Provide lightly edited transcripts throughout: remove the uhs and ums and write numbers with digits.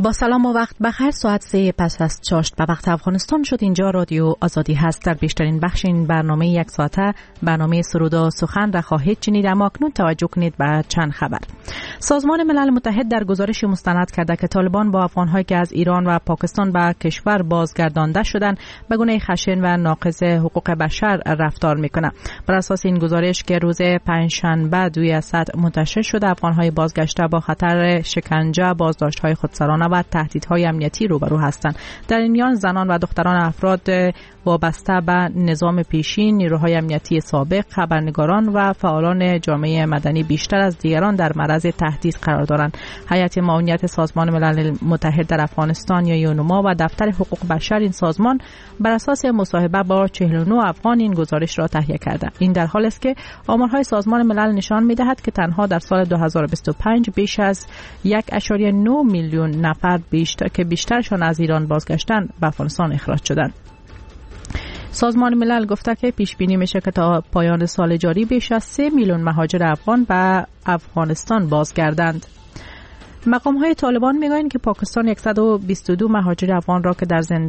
با سلام و وقت بخیر. ساعت 3 پس از چاشت به وقت افغانستان شد. اینجا رادیو آزادی هست. در بیشترین بخش این برنامه یک ساعته برنامه سرود و سخن را خواهید شنید. اما اکنون توجه کنید به چند خبر. سازمان ملل متحد در گزارشی مستند کرده که طالبان با افغان‌هایی که از ایران و پاکستان به کشور بازگردانده شدند به گونه خشن و ناقض حقوق بشر رفتار میکنه. بر اساس این گزارش که روز پنجشنبه 2 اسد منتشر شده، افغان‌های بازگشته با خطر شکنجه، بازداشت‌های خودسرانه و تهدیدهای امنیتی روبرو هستند. در این میان زنان و دختران افراد وابسته به نظام پیشین، نیروهای امنیتی سابق، خبرنگاران و فعالان جامعه مدنی بیشتر از دیگران در معرض تهدید قرار دارند. هیئت معاونت سازمان ملل متحد در افغانستان یا یونما و دفتر حقوق بشر این سازمان بر اساس مصاحبه با 49 افغان این گزارش را تهیه کرده. این در حالی است که آمارهای سازمان ملل نشان می‌دهد که تنها در سال 2025 بیش از 1.9 میلیون نفر بیشترشان از ایران بازگشتند به افغانستان اخراج شدند. سازمان ملل گفته که پیش بینی میشه که تا پایان سال جاری بیش از 3 میلیون مهاجر افغان به افغانستان بازگردند. مقام های طالبان میگویند که پاکستان 122 مهاجر افغان را که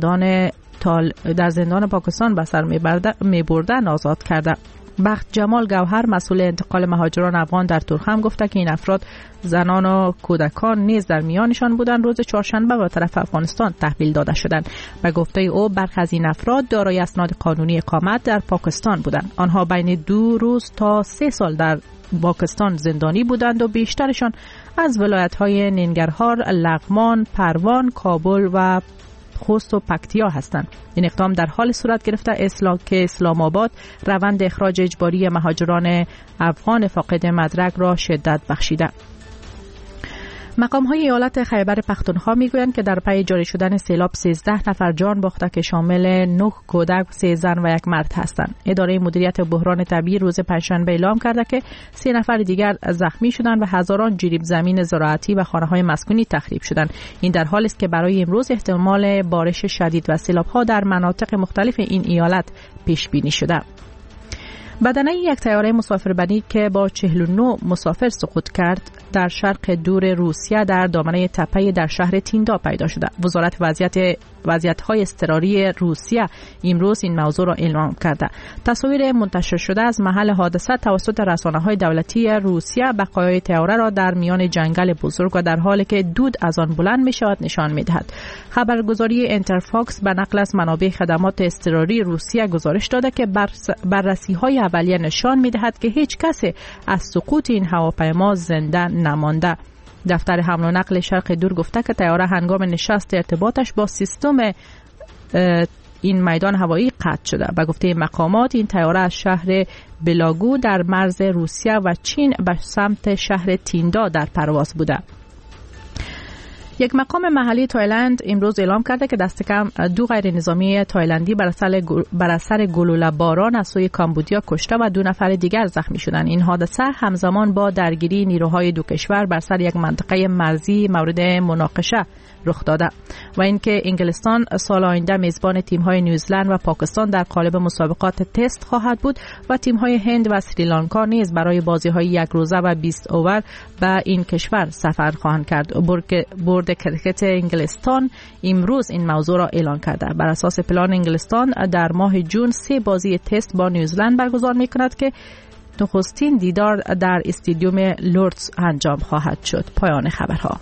در زندان پاکستان به سر میبردند آزاد کرده. بخت جمال گوهر مسئول انتقال مهاجران افغان در تورخم گفته که این افراد زنان و کودکان نیز در میانشان بودند. روز چهارشنبه به طرف افغانستان تحویل داده شدند. به گفته او برخی از این افراد دارای اسناد قانونی اقامت در پاکستان بودند. آنها بین 2 روز تا 3 سال در پاکستان زندانی بودند و بیشترشان از ولایت‌های ننگرهار، لغمان، پروان، کابل و خوست و پکتیا هستند. این اقدام در حال صورت گرفته که اسلام آباد روند اخراج اجباری مهاجران افغان فاقد مدرک را شدت بخشیده. مقام‌های ایالت خیبر پختونخوا میگویند که در پی جاری شدن سیلاب 13 نفر جان باخته که شامل 9 کودک، 3 زن و 1 مرد هستند. اداره مدیریت بحران طبیعی روز پنجشنبه اعلام کرده که 3 نفر دیگر زخمی شدند و هزاران جریب زمین زراعتی و خانه‌های مسکونی تخریب شدند. این در حالی است که برای امروز احتمال بارش شدید و سیلاب‌ها در مناطق مختلف این ایالت پیش بینی شده. بدنه یک طیاره مسافربری که با 49 مسافر سقوط کرد در شرق دور روسیه در دامنه تپه در شهر تیندا پیدا شده. وزارت وضعیت‌های اضطراری روسیه امروز این موضوع را اعلام کرده. تصاویر منتشر شده از محل حادثه توسط رسانه‌های دولتی روسیه بقایای طیاره را در میان جنگل بزرگ و در حالی که دود از آن بلند می‌شود نشان می‌دهد. خبرگزاری انترفاکس به نقل از منابع خدمات اضطراری روسیه گزارش داده که بررسی‌های اولیه نشان می‌دهد که هیچ کسی از سقوط این هواپیما زنده نمانده. دفتر حمل و نقل شرق دور گفته که طیاره هنگام نشست ارتباطش با سیستم این میدان هوایی قطع شده. به گفته مقامات این طیاره از شهر بلاگو در مرز روسیه و چین به سمت شهر تیندا در پرواز بوده. یک مقام محلی تایلند امروز اعلام کرده که دست کم 2 غیر نظامی تایلندی بر اثر گلوله باران از سوی کامبودیا کشته و 2 نفر دیگر زخمی شدند. این حادثه همزمان با درگیری نیروهای دو کشور بر سر یک منطقه مرزی مورد مناقشه رخ داده و اینکه انگلستان سال آینده میزبان تیم‌های نیوزلند و پاکستان در قالب مسابقات تست خواهد بود و تیم‌های هند و سریلانکا نیز برای بازی‌های 1 روزه و 20 اوور به این کشور سفر خواهند کرد. بورد کرکت انگلستان امروز این موضوع را اعلام کرده. بر اساس پلان انگلستان در ماه جون 3 بازی تست با نیوزلند برگزار می‌کند که نخستین دیدار در استادیوم لوردز انجام خواهد شد. پایان خبرها.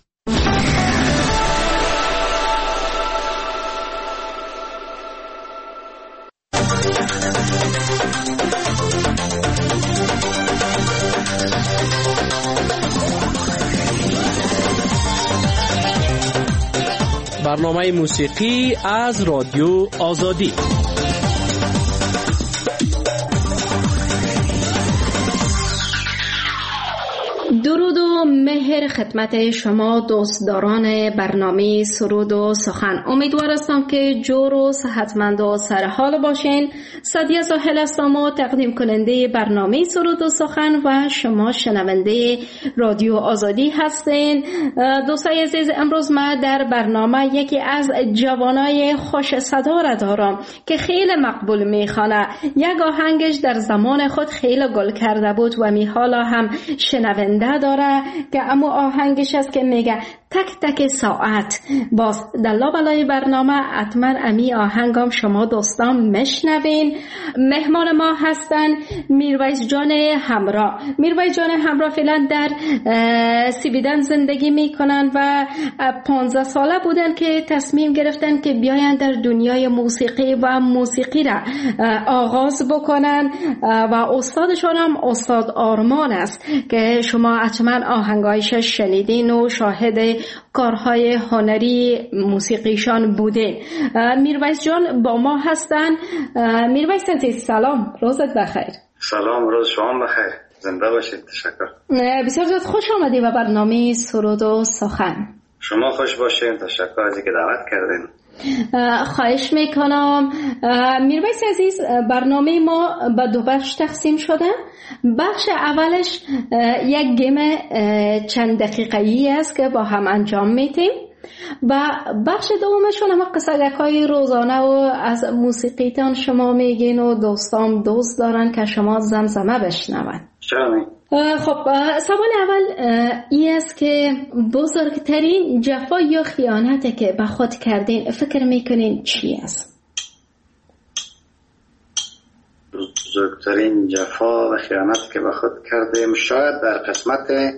برنامه موسیقی از رادیو آزادی. درود و مهر خدمت شما دوستداران برنامه سرود و سخن. امیدوار هستم که جور و صحتمند و سرحال باشین. سعدیه ساحل هستم و تقدیم کننده برنامه سرود و سخن و شما شنونده رادیو آزادی هستین. دوستای عزیز، امروز من در برنامه یکی از جوانای خوش صدا را دارم که خیلی مقبول میخوانه. یک آهنگش در زمان خود خیلی گل کرده بود و می حالا هم شنونده داره که اما آهنگش است که میگه تک تک ساعت. باز در لابلای برنامه حتما امی آهنگام شما دوستان مشنوین. مهمان ما هستن میرویس جان همراه. میرویس جان همراه فعلا در سویدن زندگی میکنن و 15 ساله بودن که تصمیم گرفتن که بیاین در دنیای موسیقی و موسیقی را آغاز بکنن و استادشان هم استاد آرمان است که شما حتما آهنگایش شنیدین و شاهد کارهای هنری موسیقیشان بودین. میرویس جان با ما هستن. میرویس عزیز سلام، روزت بخیر. سلام، روز شما بخیر، زنده باشید. تشکر. بسیار زیاد خوش آمدی به برنامه سرود و سخن. شما خوش باشین، تشکر از اینکه دعوت کردین. خواهش میکنم. میرویس عزیز، برنامه ما به دو بخش تقسیم شده. بخش اولش یک گیم چند دقیقه‌ای است که با هم انجام میدیم و بخش دومشون هم قصه‌های روزانه و از موسیقیتان شما میگین و دوستان دوست دارن که شما زمزمه بشنون. چرا؟ خب سوال اول این است که بزرگترین جفا یا خیانتی که به خود کردین فکر میکنین چی است؟ بزرگترین جفا و خیانت که به خود کردیم شاید در قسمت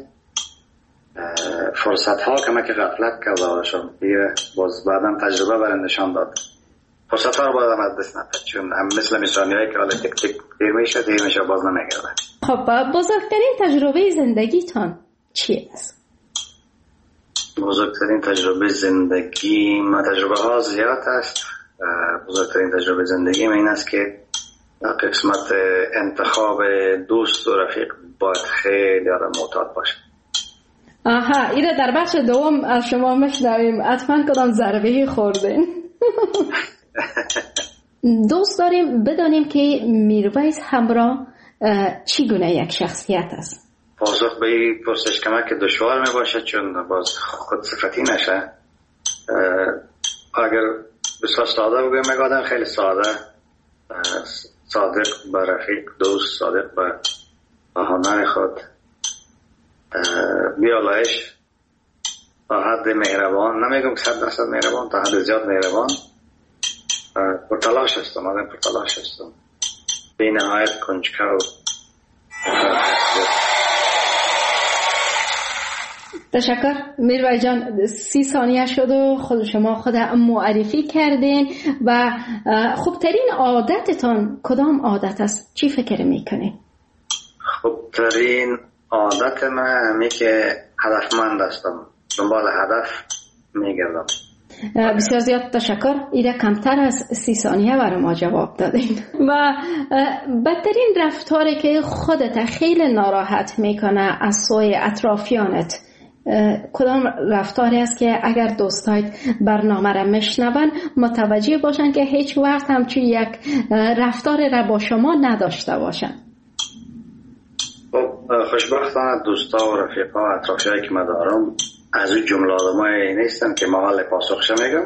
فرصت ها که من که غفلت کرده باشم، باز بعدم تجربه برای نشان داد. فرصت ها رو باید از دست نداد، چون مثل نشانی هایی که حالا تک تک دیر میشه باز نمیگرده. خب بزرگترین تجربه زندگیتان چی است؟ بزرگترین تجربه زندگی ما تجربه ها زیاد است. بزرگترین تجربه زندگی این است که در قسمت انتخاب دوست و رفیق باید خیلی معتاد باشه. آها، اینه در بخش دوم از شما مشنویم. حتما کدام ضربه خوردین؟ دوست داریم بدانیم که میرویس همراه چی گونه یک شخصیت است؟ پاسخ به این پرسش کمک که دشوار می باشه، چون باز خود صفتی نشه. اگر بسیار ساده بگویم میگادن خیلی ساده، صادق به رفیق، دوست، صادق به هنر خود، بیالایش، تا حد مهربان، نمیگم که 100% مهربان، تا حد زیاد مهربان، پرتلاش هستم، آدم پرتلاش هستم، بی نهایت کنجکاو. تشکر میرویس جان. 30 ثانیه شد و خود شما خود معرفی کردین و خوبترین عادتتان کدام عادت است؟ چی فکر میکنین؟ خوبترین عادت من همی که هدفمند هستم، دنبال هدف میگردم. بسیار زیاد تشکر. ایره کمتر از 30 ثانیه برای ما جواب دادین. و بدترین رفتاری که خودت خیلی ناراحت میکنه از سوی اطرافیانت کدام رفتاری است که اگر دوستایت برنامه را مشنون متوجه باشن که هیچ وقت همچون یک رفتار را با شما نداشته باشن؟ خوشبختانه دوستا و رفیقا و اطرافیایی که من دارم از این جمله آدمایی نیستن که محل پاسخش میگم،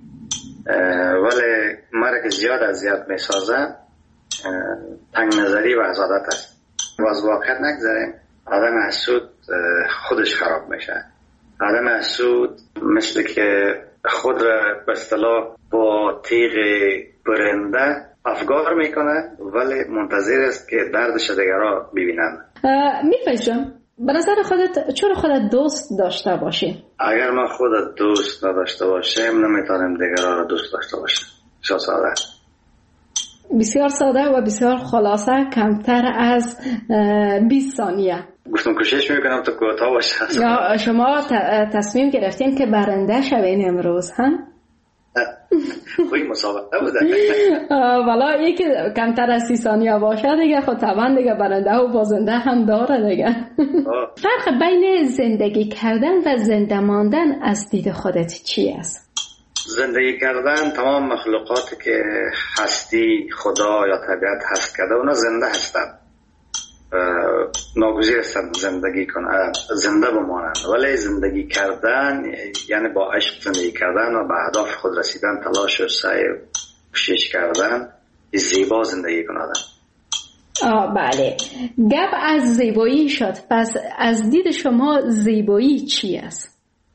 ولی مرا که زیاد اذیت میسازه تنگ نظری و حسادت است. و از واقعیت نگذاریم، آدم حسود خودش خراب میشه. آدم حسود مثل که خود را به اصطلاح با تیغ برنده افگار میکنه، ولی منتظر است که دردش دیگرها ببینن. میرویس جان، به نظر خودت چرا خودت دوست داشته باشی؟ اگر من خودت دوست نداشته باشم نمیتونم دیگرها را دوست داشته باشم. ساده. بسیار ساده و بسیار خلاصه، کمتر از 20 ثانیه. گفتم کوشش میکنم تا کوتاه باشه. شما تصمیم گرفتین که برنده شوین امروز هم؟ خوی مسابقه بوده. والا این که کمتر از 30 ثانیه باشه دیگه خود طبعا دیگه برنده و بازنده هم داره دیگه. فرق بین زندگی کردن و زنده ماندن از دید خودت چی است؟ زندگی کردن تمام مخلوقاتی که هستی خدا یا طبیعت هست کرده اونا زنده هستند، ناگزیر هستند زندگی کنند، زنده بمانند. ولی زندگی کردن یعنی با عشق زندگی کردن و به اهداف خود رسیدن، تلاش و سعی و کوشش کردن، زیبا زندگی کنند. بله، گپ از زیبایی شد. پس از دید شما زیبایی چی است؟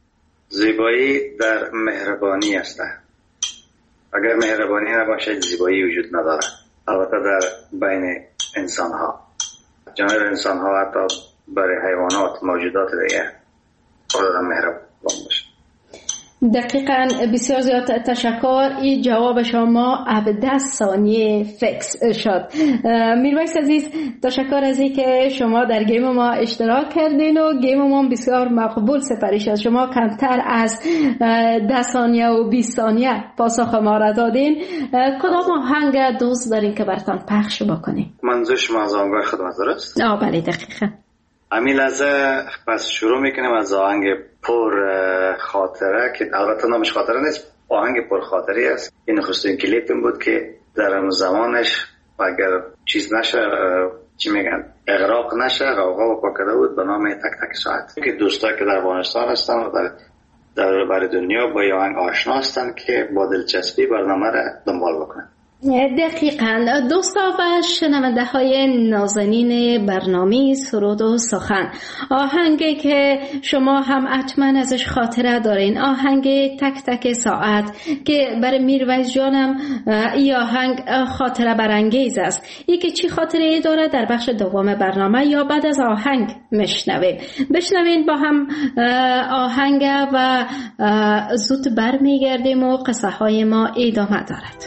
زیبایی در مهربانی است. اگر مهربانی نباشه زیبایی وجود نداره. البته در بین انسان ها، جانب انسان ها، حتی برای حیوانات، موجودات دیگه باید مهربان باشه. دقیقاً. بسیار زیاد تشکر. این جواب شما 17 ثانیه فکس شد. میرویس عزیز، تشکر از این که شما در گیم ما اشتراک کردین و گیم ما بسیار مقبول سپری شد. شما کمتر از 10 ثانیه و 20 ثانیه پاسخ ما را دادین. کدام آهنگ دوست دارین که براتون پخش بکنیم؟ منظور شما از آهنگ خدمت درست؟ بله دقیقاً. همین لحظه پس شروع میکنیم از آهنگ پر خاطره که البته نامش خاطره نیست، آهنگ پر خاطری است. این نخستین کلیپم بود که در اون زمانش اگر چیز نشه، چی میگن، اغراق نشه، غوغا و پاکده بود به نام تک تک ساعت که دوستایی که در افغانستان هستن و در بر دنیا با این آهنگ آشنا هستن که با دلچسبی برنامه را دنبال بکنن. دقیقاً. دوستا و شنونده های نازنین برنامه سرود و سخن، آهنگی که شما هم حتما ازش خاطره دارین، آهنگ تک تک ساعت که برای میرویس جانم این آهنگ خاطره برانگیز است. این که چی خاطره داره در بخش دوم برنامه یا بعد از آهنگ بشنوین با هم آهنگ و زود برمیگردیم و قصه های ما ادامه دارد.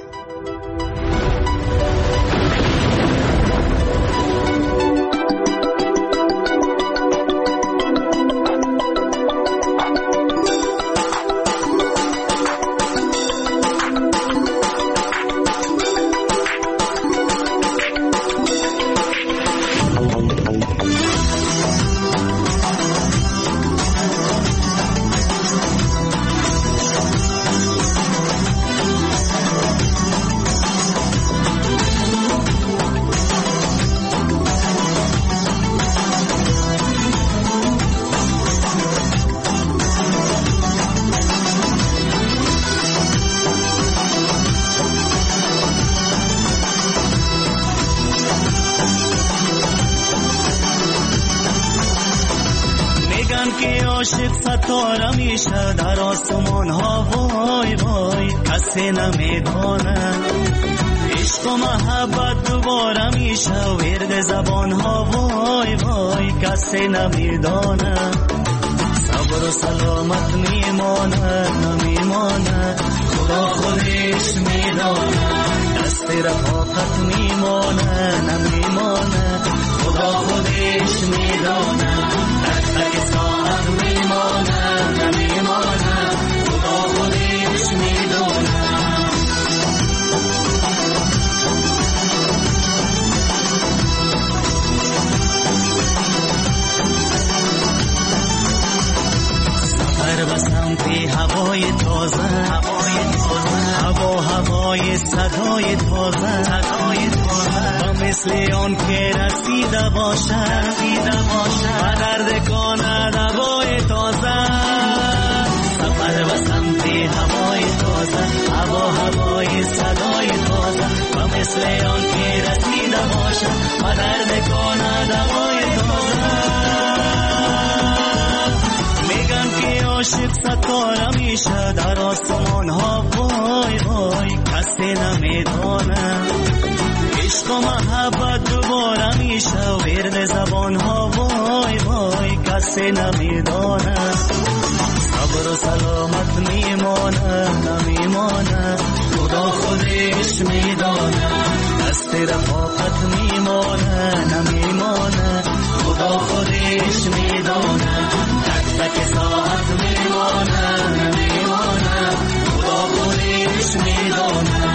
ستاره میشه در آسمان ها، وای وای کسی نمیدونه. عشق و محبت دوباره میشه ورد زبان ها، وای وای کسی نمیدونه. صبر و سلامت میمانه نمیمانه، خدا خودش میدانه. دست رفاقت میمانه نمیمانه، خدا خودش میدانه. تک تک ساعت میمانه نمیمانه، خدا خودش میدانه. سفر به سمت هوای تازه، هوای صدای تازه، و مثل آن که رسیده باشه و درد کنه دوای تازه. سفر به سمت هوای تازه، هوای صدای تازه، و مثل آن که رسیده باشه و درد کنه دوای تازه. میگن که عاشق ستاره میشه در آسمان ها، وای وای کسی نمیدونه. عشق و محبت دوباره میشه ورد زبان ها، وای وای کسی نمیدونه. صبر و سلامت میمانه نمیمانه، خدا خودش میدانه. دست رفاقت میمانه نمیمانه، خدا خودش میدانه. تک تک ساعت میمانه نمیمانه، خدا خودش میدانه.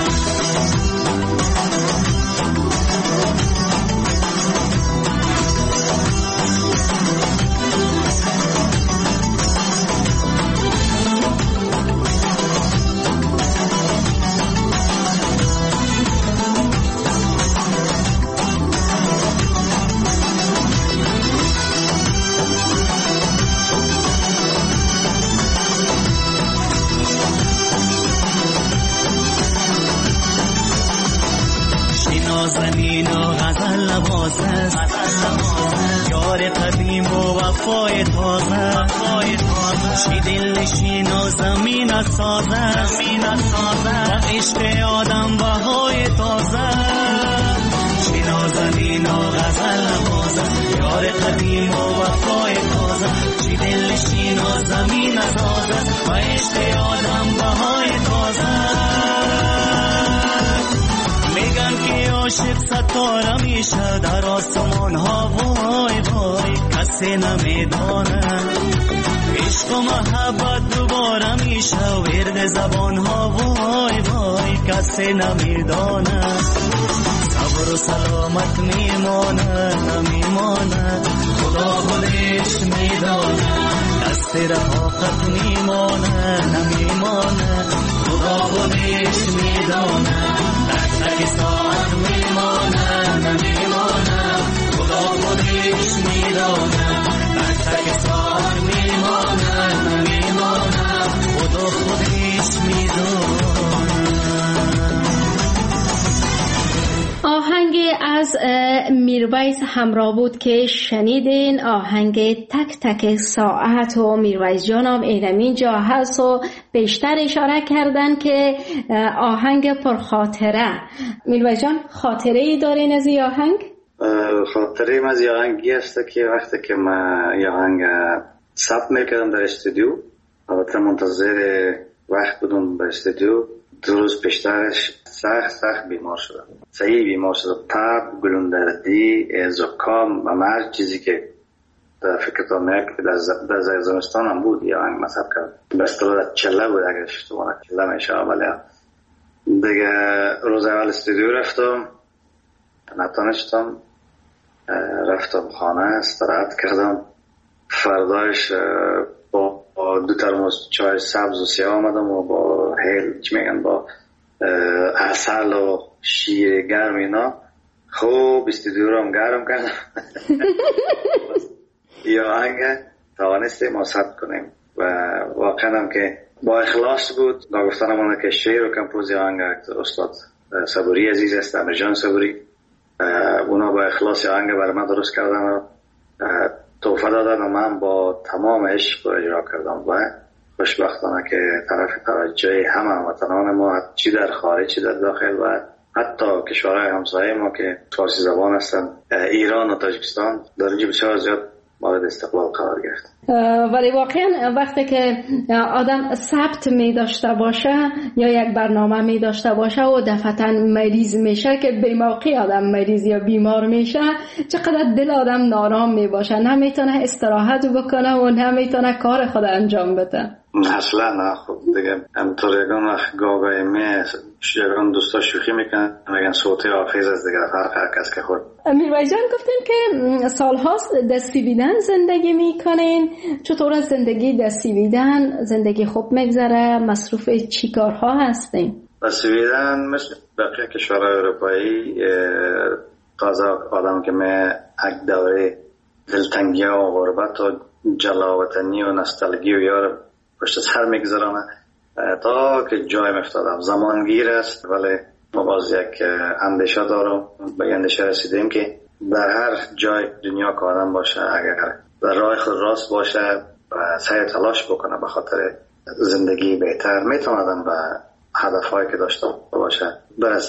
نازنین و غزل نوازه، یار قدیم و وفای تازه. چی دل نشین و زمین سازه و عشق آدم بهای تازه چی نازنین و غزل نوازه یار قدیم و وفای تازه چی دل نشین و زمین سازه و عشق آدم بهای تازه میگن که عاشق ستاره میشه در آسمان ها وای وای کسی نمیدانه عشق و محبت دوباره میشه ورد زبان ها وای وای کسی نمیدانه صبر و سلامت میمانه نمیمانه خدا خودش میدانه دست رفاقت میمانه نمیمانه خدا خودش میدانه تک ساعت میمانه نمیمانه خدا خودش میدانه تک ساعت میمانه نمیمانه خدا خودش میدانه. آهنگ از میرویس همراه بود که شنیدین، آهنگ تک تک ساعت و میرویس جانم اینم جا هست و بیشتر اشاره کردن که آهنگ پرخاطره. میرویس جان خاطره ای دارین از این آهنگ؟ خاطره از این آهنگی است که وقتی که من این آهنگ ثبت میکردم در استودیو، البته منتظر وقت بودم در استودیو، 2 روز پیشترش سخت بیمار شدم، صحیح بیمار شدم، تب، گلوندردی، زکام و هر چیزی که در فکرتان میاد که در زمستان هم بود یا آهنگ مصب کرد. بستر چله بود اگر اشتباه چله میشه. ولی دیگه روز اول استودیو رفتم، نتونستم، رفتم خانه استراحت کردم. فرداش با 2 ترموز چای سبز و سیاه آمدم و با با عسل و شیر گرم اینا خوب استودیو رو هم گرم کردم. یا آهنگ توانستیم ما ثبت کنیم و واقعا هم که با اخلاص بود. گفتن من که شعر و کمپوزی آهنگ استاد صبوری عزیز است، امرجان صبوری، اونا با اخلاص آهنگ برای من درست کردن و تحفه دادن و من با تمام عشق اجرا کردم و خوشبختانه که طرف توجه همه هموطنان ما چی در خارج چی در داخل و حتی کشورهای همسایه ما که فارسی زبان هستن، ایران و تاجیکستان، در اینجا بسیار زیاد مورد استقبال قرار گرفت. ولی واقعا وقتی که آدم ثبت می داشته باشه یا یک برنامه می داشته باشه و دفعتا مریض میشه که به موقع آدم مریض یا بیمار میشه، چقدر دل آدم نارام می باشه، نمیتونه استراحت بکنه و نمیتونه کار خود انجام بده. اصلا نه. خب دیگه همطور یکان وقت گاگای یکان دوستا شوخی میکنن میگن صوتی حافظ از دیگه هر کس که خود. میرویس جان گفتین که سالهاست دستیویدن زندگی میکنین، چطور از زندگی دستیویدن زندگی خوب میگذره؟ مصروف چی کارها هستین؟ دستیویدن مثل بقیه کشورهای اروپایی تازه آدم که یک دوره دلتنگی و غربت و جلاوطنی و نستالگی و یار پشت سر میگذارم تا که جای مفتادم. زمانگیر است ولی ما باز یک اندیشه دارم، به اندیشه رسیدیم که در هر جای دنیا که آدم باشه اگر در راه خود راست باشه و سعی تلاش بکنه به خاطر زندگی بهتر، میتونه آدم به هدفهایی که داشته باشه برسه.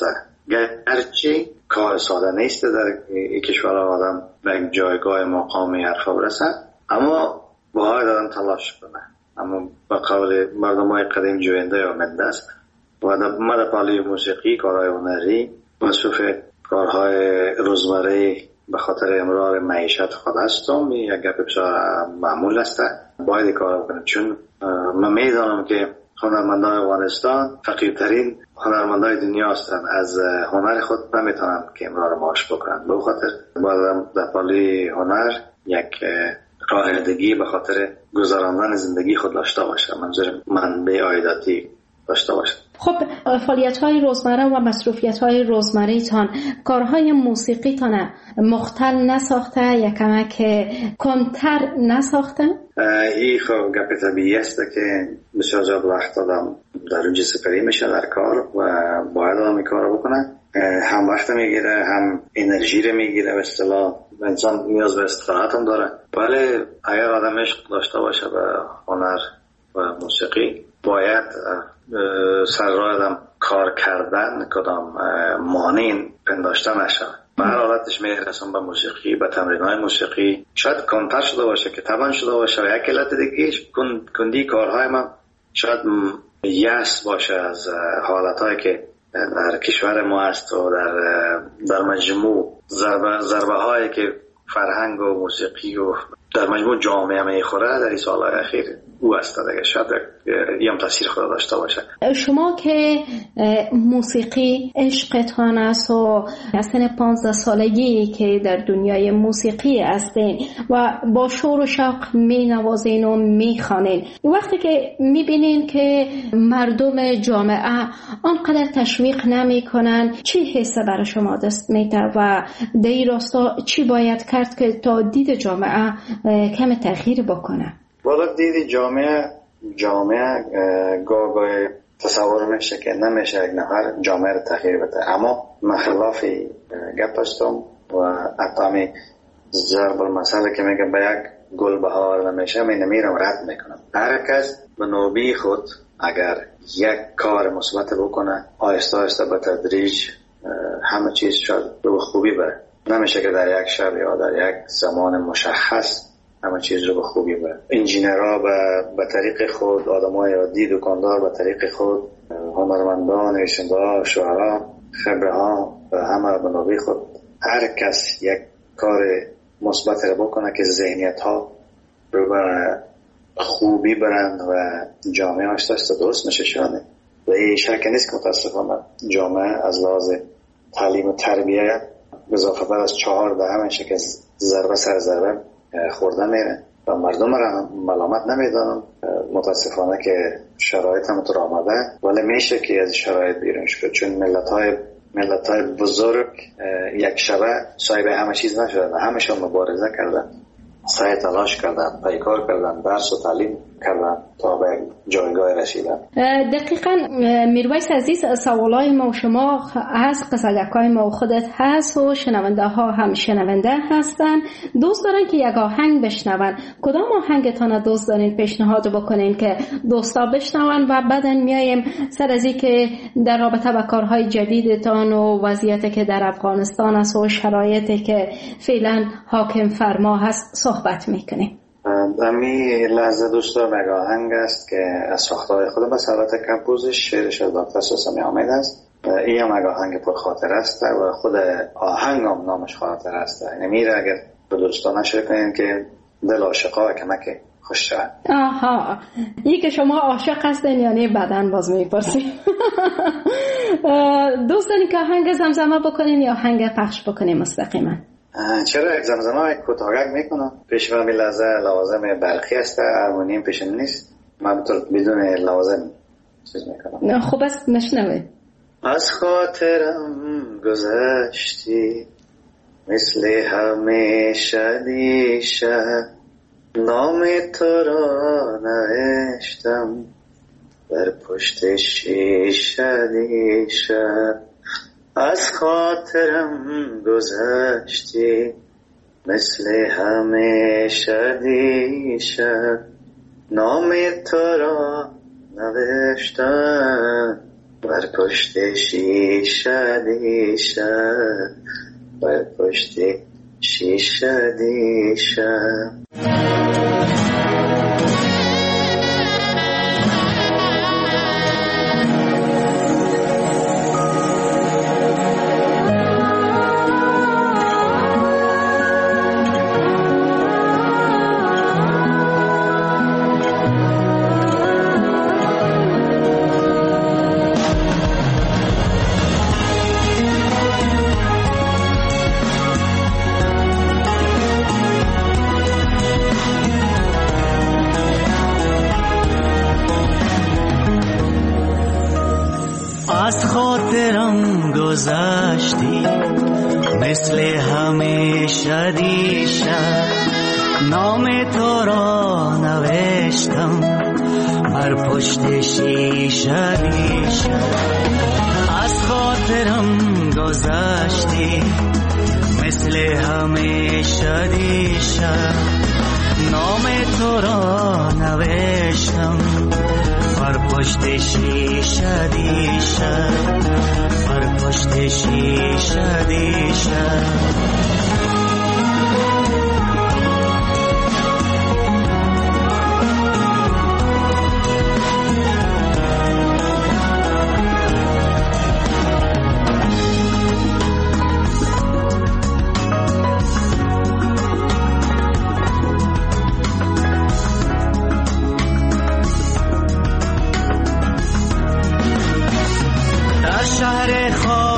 گرچه کار ساده نیست در این کشور آدم به یک جایگاه مقامی حرفا برسه، اما باید آدم تلاش کنه. اما با قول مردم های قدیم جوینده یا منده است و من در پالی موسیقی، کارهای هنری، مصروف کارهای روزمره به خاطر امرار معیشت خود هستم. یک گپ بسیار معمول است، باید کار بکنم چون من میدانم که هنرمندان افغانستان فقیرترین هنرمندان دنیا هستند، از هنر خود نمیتونن که امرار معاش بکنن. به خاطر باید در پالی هنر یک راهدگی به خاطر گذراندن زندگی خود داشته باشه. منظور منبع عایداتی داشته باشد. خب فعالیت‌های روزمره و مصروفیت‌های روزمره‌تان، کارهای موسیقیتان مختل نساخته یا کمک کنتر نساخته؟ این خب گپ طبیعی است که بسیار زیاد وقت آدم در اونجا سپری میشه در کار و باید آدم کار بکنه. هم وقت میگیره، هم انرژی رو میگیره. به اصطلاح انسان نیاز به استراحت هم داره. ولی اگر آدم عشق داشته باشه به هنر و موسیقی، باید سر راه آدم کار کردن کدام مانع پنداشته نشه. به هر حالتش میرسم به موسیقی، به تمرین‌های موسیقی. شاید کنتر شده باشه که تبان شده باشه و یک علت دیگه کندی کارهای من شاید یأس باشه از حالتهایی که در کشور ما هست و در مجموع ضربه هایی که فرهنگ و موسیقی و در مجموع جامعه میخوره در این سالهای اخیر او است دیگه. شاید هم تاثیر خود داشته باشه. شما که موسیقی عشقتان است و از سن 15 سالگی که در دنیای موسیقی هستین و با شور و شوق می نوازین و می خوانین، وقتی که می بینین که مردم جامعه آنقدر تشویق نمی کنن، چی حس برای شما دست میده و در این راستا چی باید کرد که تا دید جامعه کم تغییر بکنه؟ والا دید جامعه گاه تصور میشه که نمیشه یک نفر جامعه رو تغییر بده، اما من خلاف گپ هستم و حتی ضرب المثل که میگه به یک گل بهار نمیشه من نمیرم رد میکنم. هر کس به نوبی خود اگر یک کار مثبت بکنه، آهسته آهسته به تدریج همه چیز شاید به خوبی بره. نمیشه که در یک شب یا در یک زمان مشخص همه چیز رو به خوبی بره. انجینرها به طریق خود، آدمای عادی دکاندار به طریق خود، هنرمندان، نویسنده‌ها، شاعرها، خبره‌ها و همه به نوبه خود هر کس یک کار مثبت رو بکنه که ذهنیت‌ها رو به خوبی برند و جامعه آشتاست درست میشه شانه. و این شک نیست که متاسفانه جامعه از لحاظ تعلیم و تربیت اضافه بر از 4 همشه که ضربه سر ضربه خورده میره و مردم را ملامت نمیدانم. متاسفانه که شرایط هم تو آمده، ولی میشه که از شرایط بیرون شد، چون ملت های بزرگ یک شبه صاحب همه چیز نشدن، همشون مبارزه کردن، سعی تلاش کردن، پیکار کردن، درس و تعلیم کردن تا به جایگاه رسیدن. دقیقاً میرویس عزیز، سوالای ما و شما هست، قصدکای ما و خودت هست و شنونده ها هم شنونده هستن، دوست دارن که یک آهنگ بشنون. کدام آهنگتان دوست دارین پیشنهاد بکنین که دوستا بشنون و بعداً میایم سر از این که در رابطه با کارهای جدیدتان و وضعیتی که در افغانستان است و شرایطی که فعلا حاکم فرما هست صحبت میکنیم. امی لحظه دوست دارم یک آهنگ است که از ساخته‌های خود به صورت کمپوزش، شعرش از دکتر سوسمی حامد است. این هم یک آهنگ پر خاطر است و خود آهنگ هم نامش خاطر است. یعنی میره اگر به دوستان نشر کنین که دل عاشقا کمک خوش شد. آها، این که شما عاشق هستین یعنی بعداً باز میپرسیم. دوست دارین که آهنگ زمزمه بکنین یا آهنگ پخش بکنین مستقیما؟ چرا یک زمزمه یک کوتاهک میکنم. پیش من لحظه لوازم برقی است، هارمونیم پیش نیست، من بدون لوازم چیز میکنم. خوب است نشنوه. از خاطرم گذشتی مثل همیشه دیشه، نام تو را نوشتم بر پشت شیشه دیشه. از خاطرم گذشتی مثل همیشه دیشه، نام تو را نوشتم بر پشت شیشه دیشه، بر پشت شیشه دیشه. همیشه دیشب نام تو را نوشتم بر پشت شیشه دیشب از خاطرم گذشتی مثل همیشه دیشب نام تو را نوشتم بر پشت شیشه دیشب بر پشت شیشه دیشب شهر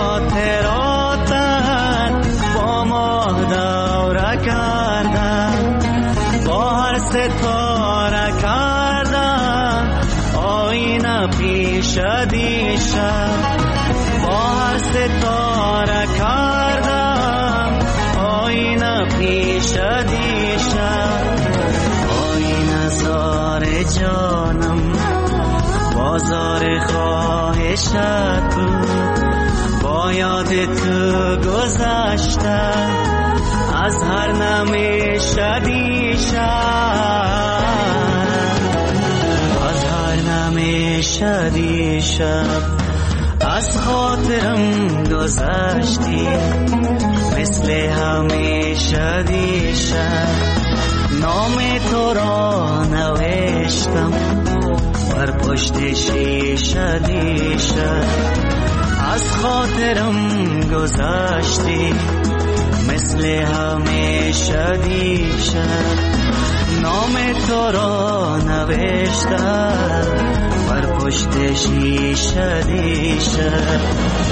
خاطراتت با ما دوره کردن با هر ستاره کردن آینه پیش دیشب با هر ستاره کردن آینه پیش دیشب آینه زار جانم بازار خواهشت بود با یاد تو گذشته از هر نمیشه دیشب از هر نمیشه دیشب از خاطرم گذشتی مثل همیشه دیشب نام تو را نوشتم بر پشت شیشه دیشب از خاطرم گذشتی مثل همیشه دیشب نام تو را نوشتم بر پشت شیشه دیشب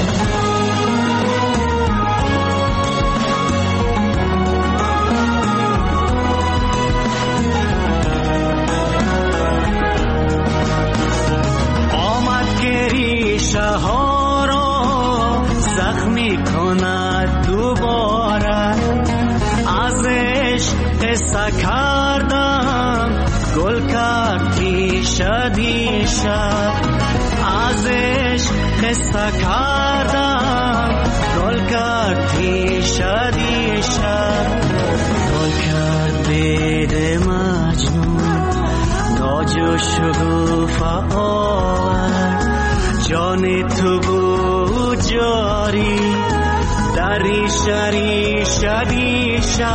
ریشه ها را زخمی کند دوباره از عشق قصه کردم گل کرد پیش دیشب از عشق قصه کردم گل کرد پیش دیشب گل کرد بید مجنون تاج و شگوفه آورد جان تو بود جاری در ریشه ریشه دیشب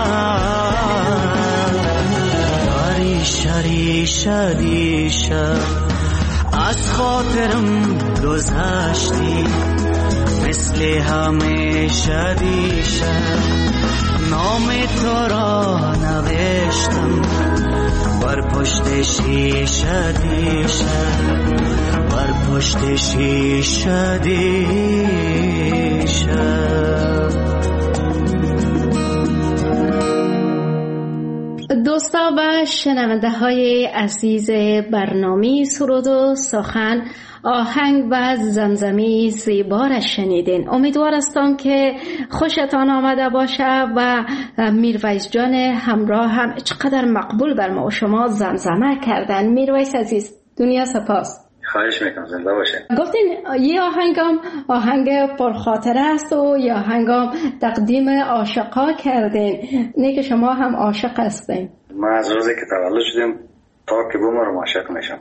در ریشه ریشه دیشب از خاطرم گذشتی مثل همیشه دیشب نام تو را نوشتم بر پشت شیشه دیشب بر پشت شیشه دیشب. دوستا و شنونده های عزیز برنامه سرود و سخن آهنگ و زمزمه زیبا را شنیدین. امیدوار هستم که خوشتان آمده باشه و میرویس جان همراه هم چقدر مقبول بر ما و شما زمزمه کردن. میرویس عزیز دنیا سپاس. خواهش میکنم، زنده باشه. گفتین یه آهنگم آهنگ پرخاطره است و یه آهنگم تقدیم عاشقا کردین. نه که شما هم عاشق هستین؟ ما از روزی که تولد شدیم تا که بمرم عاشق میشم.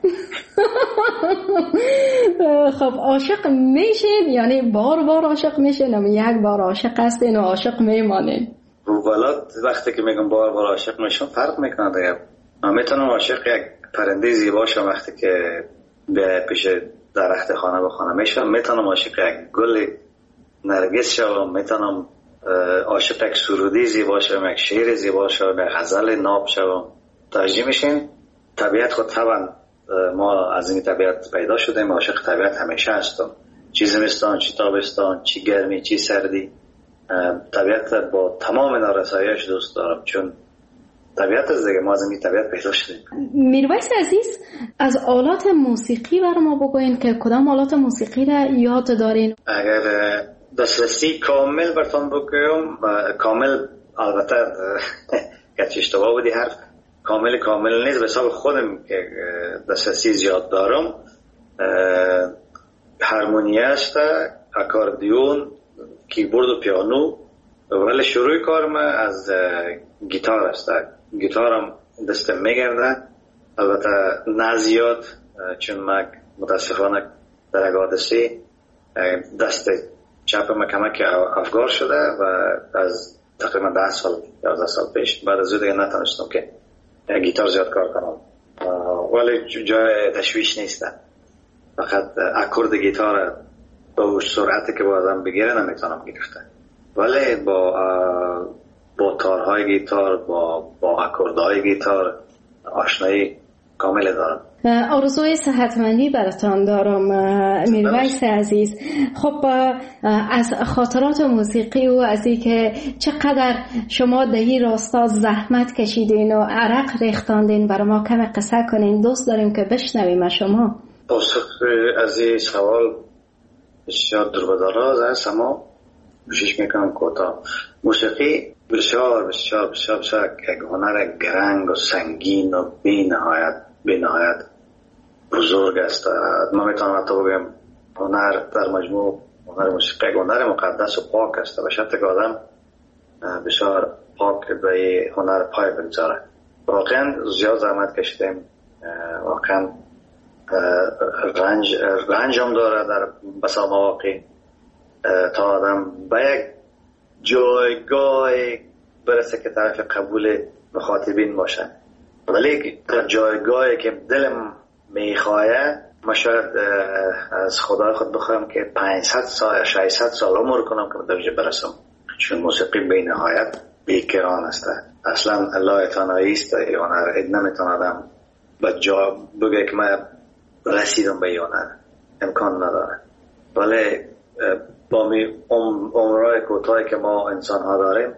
خب عاشق میشین یعنی بار بار عاشق میشین و یک بار عاشق هستین و عاشق میمانین؟ ولات وقتی که میگم بار بار عاشق میشم فرق میکنه دیگه. من میتونم عاشق یک پرنده زیبا شم وقتی که به پیش درخت خانه به خانه میشم، میتونم عاشق یک گل نرگس شوم، میتونم عاشق یک سرودی زیبا شوم، یک شعر زیبا شوم، یک غزل ناب شوم. توجه میشین طبیعت خود طبعا ما از این طبیعت پیدا شدیم، عاشق طبیعت همیشه هستم، چی زمستان چی تابستان چی گرمی چی سردی. طبیعت با تمام نارسایی‌اش دوست دارم چون طبیعت از دیگه ما از این طبیعت پیدا شدیم. میرویس عزیز از آلات موسیقی بر ما بگوین که کدام آلات موسیقی را یاد دارین؟ اگر دسترسی کامل براتون بگم، کامل البته که اشتباه بودی حرف کامل نیست، به حساب خودم که دسترسی زیاد دارم. هارمونی است، اکاردیون، کیبورد و پیانو، ولی شروع کارم از گیتار است. گیتارم دستم میگرده، البته نه زیاد، چون من متاسفانه در حادثه دست چپم کمک افگار شده و از تقریبا 10 سال 11 سال پیش بعد از دیگه نتونستم که گیتار زیاد کار کنم، ولی جای تشویش نیست. فقط اکورد گیتار با سرعتی که با آدم بگیره نمیتونم گرفته، ولی با تارهای گیتار با اکوردهای گیتار آشنایی کامل دارم. آرزوی صحتمندی براتان دارم میرویس عزیز. خب از خاطرات موسیقی و از اینکه چقدر شما در این راستا زحمت کشیدین و عرق ریختاندین برای ما کم قصه کنین، دوست داریم که بشنویم از شما. پاسخ از این سوال بسیار دربدراز است، اما کوشش میکنم کوتاه. موسیقی بسیار بسیار بسیار بسیار یک هنر گرنگ و سنگین و بی‌نهایت بزرگ است. ما میتونم حتی بگم هنر در مجموع هنر موسیقی یک هنر مقدس و پاک است و شرط که آدم بسیار پاک به هنر پای بگذاره. واقعا زیاد زحمت کشیدیم، واقعا رنج هم داره در بسیار مواقع تا آدم به یک جایگاه برسه که طرف قبول مخاطبین باشه، ولی در جایگاهی که دلم میخواه ما شاید از خدای خود بخواهم که 500 سال یا 600 سال عمر کنم که به درجه برسم، چون موسیقی بی نهایت بیکران است. اصلا الله تنهایی است، هنر نمیتونه آدم به جا بگه که من رسیدم به هنر، امکان نداره. ولی با عمرهای کوتاهی که ما انسان ها داریم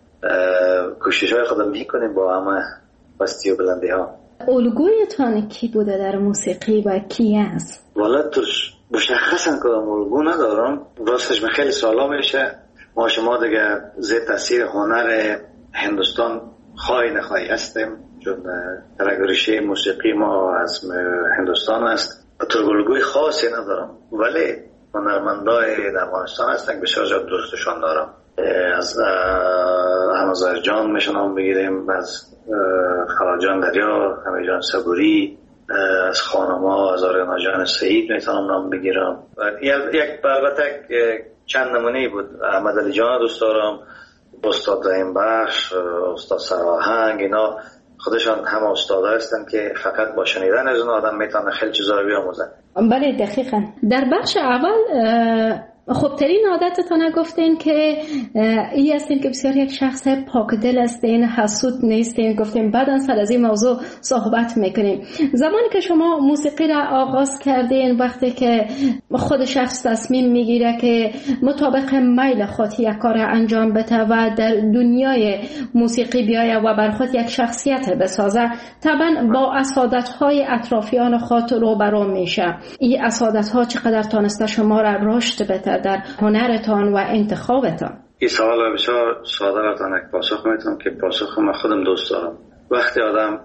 کوشش های خودم میکنیم با همه پستی و بلندی ها. الگویتان کی بوده در موسیقی و کی است؟ والا مشخصا کدام الگو ندارم، راستش من خیلی سالا میشه ما شما دیگه زیر تاثیر هنر هندوستان خواهی نخواهی هستیم، چون ریشه موسیقی ما از هندوستان است. الگوی خاصی ندارم، ولی هنرمندای در افغانستان هستن بسیار زیاد دوستشان دارم. از همازر جان میشنم بگیریم، از خلاجان دریا، همیجان صبوری، از خانما از آریانا جان سعید میتونم نام بگیرم. یک البته چند نمونه بود. احمد علی جان دوست دارم، استاد دایم بخش، استاد سراهنگ، اینا خودشان هم استادا هستن که فقط با شنیدن از اون آدم میتونه خیلی چیزا رو بیاموزه. بله دقیقاً. در بخش اول خوبترین عادتتان گفتین که این هستین که بسیار یک شخص پاک دل هستین، حسود نیستین. گفتین بعداً سر از این موضوع صحبت میکنیم. زمانی که شما موسیقی را آغاز کردین، وقتی که خود شخص تصمیم میگیره که مطابق میل خود یک کار انجام بده و در دنیای موسیقی بیایه و بر خود یک شخصیت بسازه، طبعا با اسادت‌های اطرافیان خود روبرو میشه. این اسادت‌ها چقدر تانسته شما را رشد بده در هنرتان و انتخابتان؟ این سوال بسیار ساده براتون یک پاسخ میتونم که پاسخ من خودم دوست دارم. وقتی آدم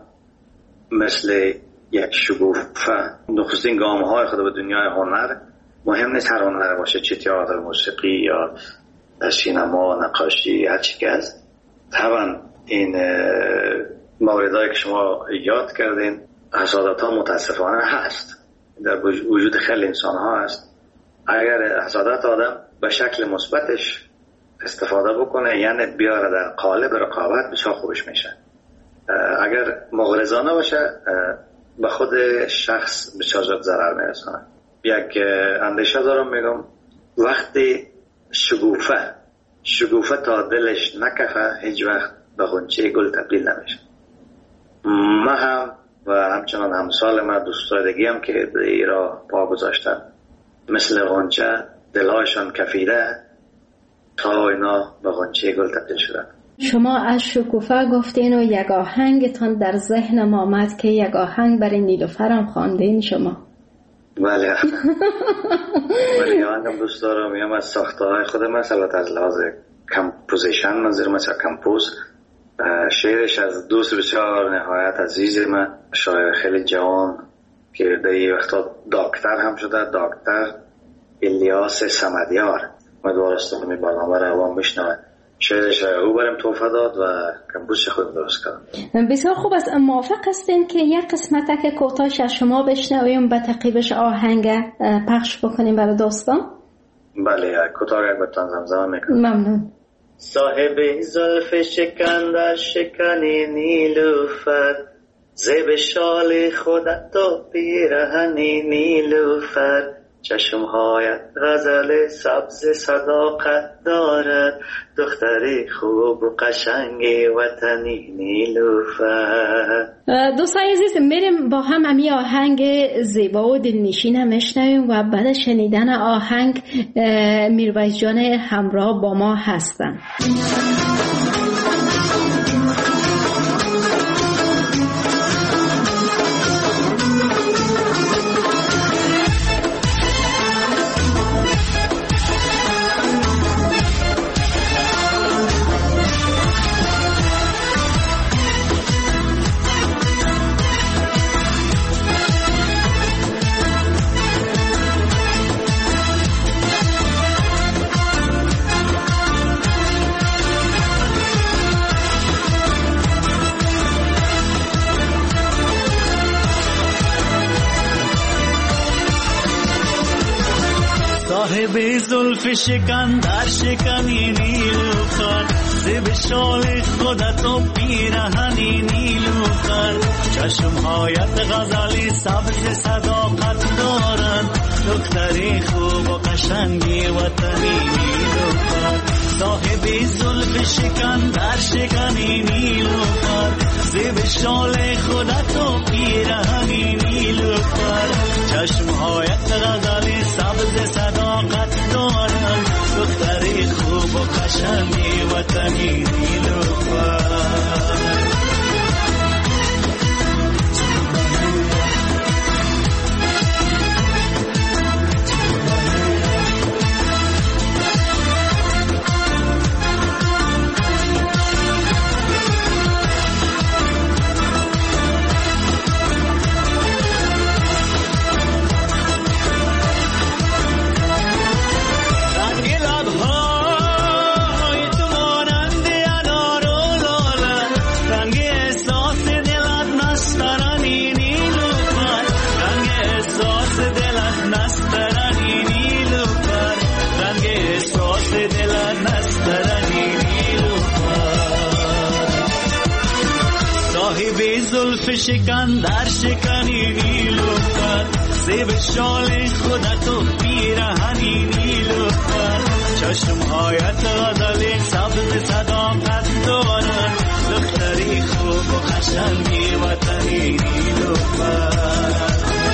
مثل یک شگوفه نخستین گام‌های خود به دنیای هنر، مهم نیست هر هنر باشه، چه تئاتر، موسیقی یا سینما، نقاشی، هر چی که هست. طبعا این موردهایی که شما یاد کردین حسادت‌ها متاسفانه هست، در وجود خیلی انسان‌ها هست. اگر حسادت آدم به شکل مثبتش استفاده بکنه، یعنی بیاره در قالب رقابت، بسیار خوبش میشه. اگر مغرضانه باشه به خود شخص بسیار زیاد ضرر میرسونه. یک اندیشه دارم میگم وقتی شگوفه تا دلش نکفه هیچ وقت به غنچه گل تبدیل نمیشه. من هم و همچنان همسال من دوستای دیگه هم که در ایران پا گذاشتن مثل غنچه دلهاشون کفیده تا اینا به غنچه گل تبدیل شدن. شما از شکوفه گفتین و یک آهنگتان در ذهنم آمد که یک آهنگ برای نیلوفرم خواندین شما. بله ولی آهنگم دوست دارم. میام از ساخته های خودم است، البته از لحاظ کمپوزیشن منظورم است، کمپوز. شعرش از دوست بسیار نهایت عزیز من، شاعر خیلی جوان که در این وقتا دکتر هم شده، دکتر الیاس صمدیار. امیدوارم می برنامه را عوام بشنوند. شعرش او برام تحفه داد و کمپوزش خودم درست کردم. بسیار خوب است. موافق هستین که یک قسمت که کوتاهش از شما بشنویم به تعقیبش آهنگ پخش بکنیم برای دوستان؟ بله کوتاه یک بتان زمزمه میکنم. ممنون. صاحب زلف شکن در شکن نیلوفر، زیب شال خودت و پیرهنی نیلوفر، چشمهایت غزل سبز صداقت دارد، دختری خوب و قشنگی وطنی نیلوفر. دوستان عزیز میریم با هم امی آهنگ زیبا و دلنشین میشنویم و بعد شنیدن آهنگ میرویس جان همراه با ما هستن. صاحب زلف شکن در شکنی نیلوفر، زیب شال خودت و پیرهنی نیلوفر، چشمهایت غزلی سبز صداقت دارند، دختری خوب و قشنگی وطنی نیلوفر. صاحب زلف شکن در شکنی نیلوفر، زیب شال خودت و پیرهنی نیلوفر، چشمهایت غزلی سبز صداقت دارند، دختری خوب و قشنگی وطنی نیلوفر. زلف شکن در شکنی نیلوفر، زیب شال خودت و پیرهنی نیلوفر، چشمهایت غزل سبز صداقت دارند، دختری خوب و قشنگی وطنی نیلوفر.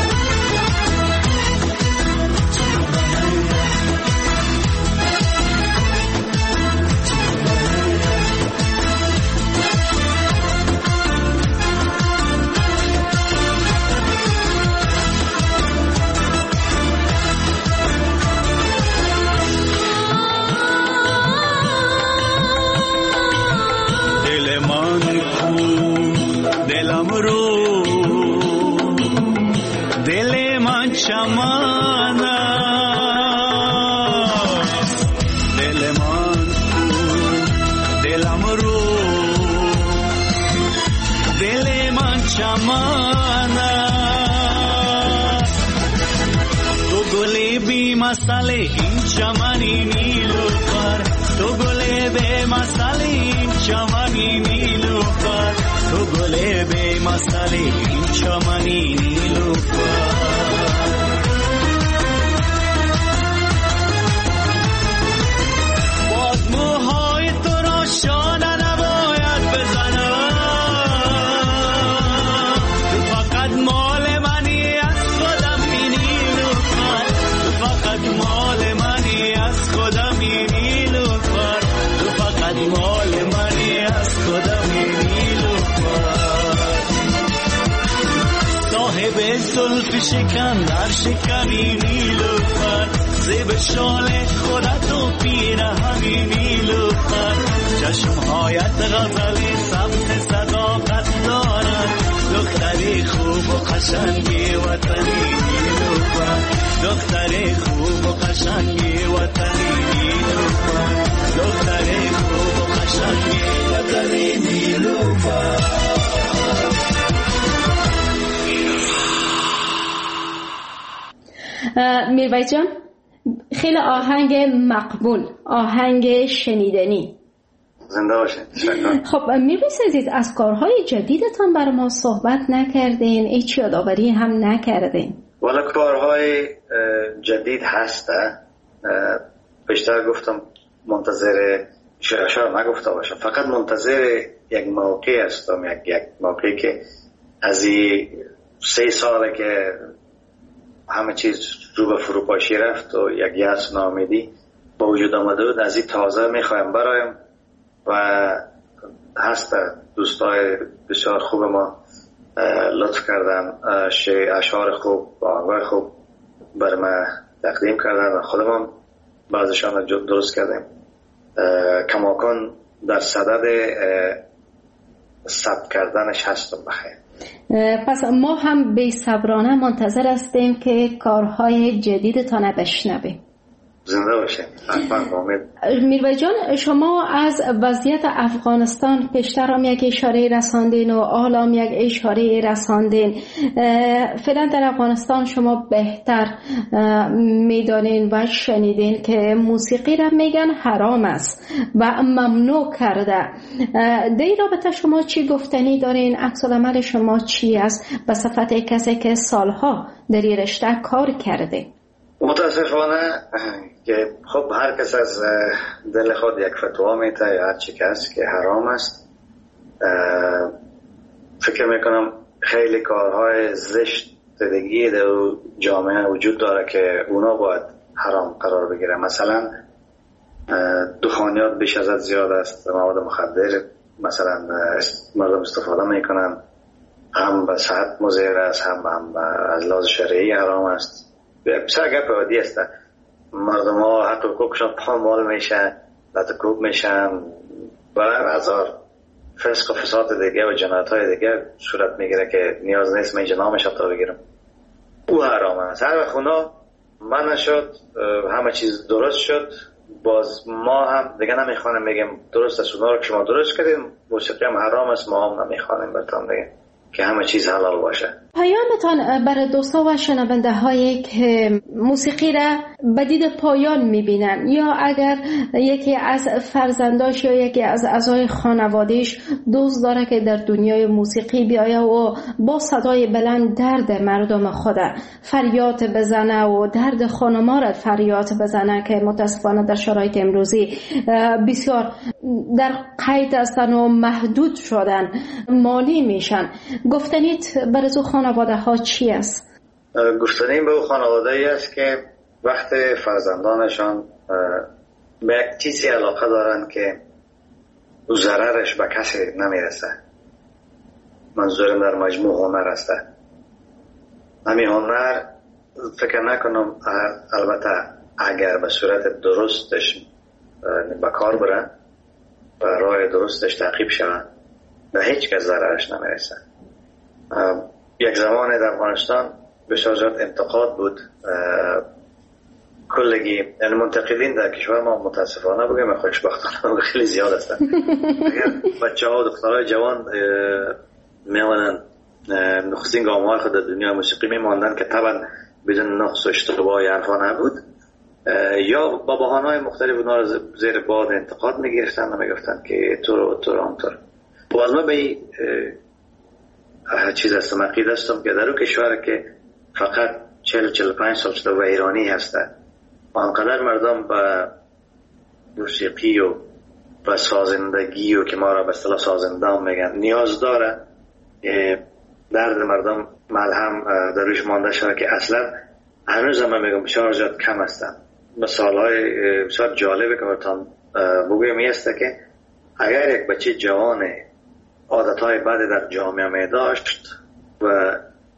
مسئله این چمنی نیلوفر، تو گله به مسئله این چمنی نیلوفر، تو گله به مسئله این چمنی نیلوفر. باز موهای تو را شانه نباید بزنم، تو فقط مال منی از خودم نیلوفر، فقط مال منی از خودم نیلوفر، تو فقط مال منی از خودم نیلوفر. زیب زلف شکن در شکنی نیلوفر زیب شال خودتو پیرهنی نیلوفر چشمهایت غزلی سمت صداقت دارد دختری خوب و قشنگی وطنی نیلوفر دختری خوب و قشنگی وطنی نیلوفر دختری خوب و قشنگی وطنی نیلوفر. میرویس جان، خیلی آهنگ مقبول، آهنگ شنیدنی. زنده باشین. خب میرویس عزیز، از کارهای جدیدتان برای ما صحبت نکردین، هیچ یادآوری هم نکردین. والا کارهای جدید هسته، بیشتر گفتم منتظر شاید نگفته باشم، فقط منتظر یک موقع هستم، یک موقعی که از 3 ساله که همه چیز رو به فروپاشی رفت و یک یأس ناامیدی با وجود آمده بود، از این تازه میخوایم برایم و هست دوستای بسیار خوب ما لطف کردن، اشعار خوب با آهنگای خوب بر ما تقدیم کردن و خودمان بعضشان رو درست کردیم. کماکان در صدد ثبت کردنش هستم. بخیر. پس ما هم بی‌صبرانه منتظر هستیم که کارهای جدیدتان بشنویم. زنده باشین. میرویس جان، شما از وضعیت افغانستان پیشتر هم یک اشاره رساندین و حالا هم یک اشاره رساندین. فعلا در افغانستان شما بهتر میدانین و شنیدین که موسیقی را میگن حرام است و ممنوع کرده. در این رابطه شما چی گفتنی دارین؟ عکس العمل شما چی است به صفت کسی که سالها در این رشته کار کرده؟ متاسفانه که خب هر کس از دل خود یک فتوا میته یا هر چی که هست که حرام است. فکر میکنم خیلی کارهای زشت دیگه در جامعه وجود داره که اونا باید حرام قرار بگیره. مثلا دخانیات بیش از حد زیاد است، مواد مخدر مثلا مردم استفاده میکنن، هم به صحت مضر است، هم از لحاظ شرعی حرام است. بسیار گپ عادی است. مردم ها حق حقوقشان پامال میشن، لطکوب میشن و هزار فسق و فساد دیگه و جنایت های دیگه صورت میگیره که نیاز نیست من جنامش حتی بگیرم. او حرام است. هر وقت اونا من شد همه چیز درست شد، باز ما هم دیگه نمیخوانیم بگیم درست است. اونا رو که شما درست کردیم، موسیقی هم حرام است، ما هم نمیخوانیم برتان بگیم که همه چیز حلال باشه. پیامتان برای دوستا و شنونده هایی که موسیقی را به دید پایان میبینن یا اگر یکی از فرزنداش یا یکی از اعضای خانوادهش دوست داره که در دنیای موسیقی بیایه و با صدای بلند درد مردم خود فریاد بزنه و درد خانما را فریاد بزنه که متاسفانه در شرایط امروزی بسیار در قید هستن و محدود شدن، مالی میشن، گفتنیت برای خانواده ها چی است؟ گفتنیم به او خانواده ای است که وقت فرزندانشان به یک چیزی علاقه دارن که او ضررش به کسی نمیرسه. منظورم در مجموع هنر است. همین هنر فکر نکنم البته اگر به صورت درستش به کار بره و راه درستش تعقیب شود به هیچ کس ضررش نمیرسه. یک زمان در افغانستان بسیار زیاد انتقاد بود، کلگی یعنی منتقدین در کشور ما متاسفانه بگیم خوشبختانه خیلی زیاد هستن. اگر بچه ها و دخترهای جوان میمانند نخستین گام های خود در دنیای موسیقی میماندن که طبعا بدون نقص و اشتباهی حرفا نبود، یا با بهانه‌های مختلف اونا رو زیر باد انتقاد میگرفتن و میگفتن که تو آنطور. و از ما به چیز هستم، عقیده هستم که در اون کشور که فقط 40-45 سال شده و ایرانی هستن و انقدر مردم به موسیقی و به سازندگی و که ما را به اصطلاح سازنده هم میگن نیاز داره، درد مردم ملهم در روش مانده شده که اصلا هنوز هم میگم بسیار زیاد کم هستن. مثالهای بسیار جالبه که براتون بگویم است که اگر یک بچه جوان عادتهای بد در جامعه می داشت و